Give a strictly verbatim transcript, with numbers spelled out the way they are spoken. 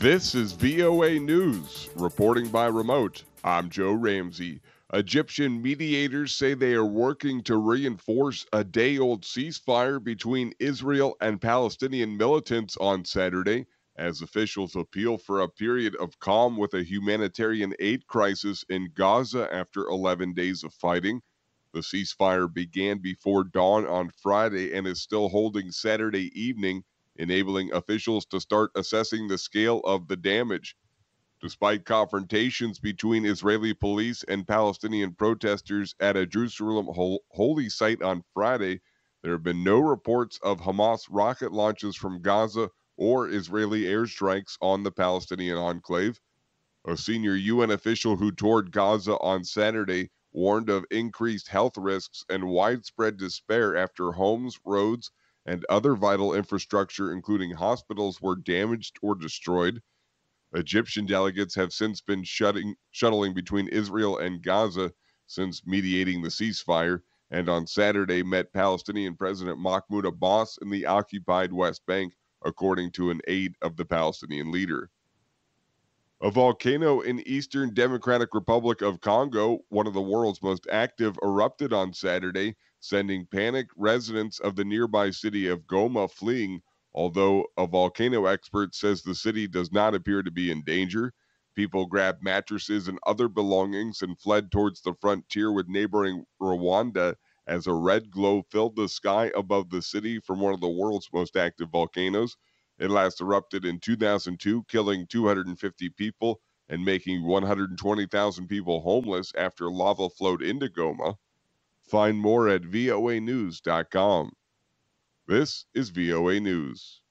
This is V O A News, reporting by remote. I'm Joe Ramsey. Egyptian mediators say they are working to reinforce a day old ceasefire between Israel and Palestinian militants on Saturday, as officials appeal for a period of calm with a humanitarian aid crisis in Gaza after eleven days of fighting. The ceasefire began before dawn on Friday and is still holding Saturday evening, enabling officials to start assessing the scale of the damage. Despite confrontations between Israeli police and Palestinian protesters at a Jerusalem hol- holy site on Friday, there have been no reports of Hamas rocket launches from Gaza or Israeli airstrikes on the Palestinian enclave. A senior U N official who toured Gaza on Saturday warned of increased health risks and widespread despair after homes, roads, and other vital infrastructure, including hospitals, were damaged or destroyed. Egyptian delegates have since been shutting, shuttling between Israel and Gaza since mediating the ceasefire, and on Saturday met Palestinian President Mahmoud Abbas in the occupied West Bank, according to an aide of the Palestinian leader. A volcano in Eastern Democratic Republic of Congo, one of the world's most active, erupted on Saturday, sending panicked residents of the nearby city of Goma fleeing. Although a volcano expert says the city does not appear to be in danger, people grabbed mattresses and other belongings and fled towards the frontier with neighboring Rwanda as a red glow filled the sky above the city from one of the world's most active volcanoes. It last erupted in two thousand two, killing two hundred fifty people and making one hundred twenty thousand people homeless after lava flowed into Goma. Find more at voa news dot com. This is V O A News.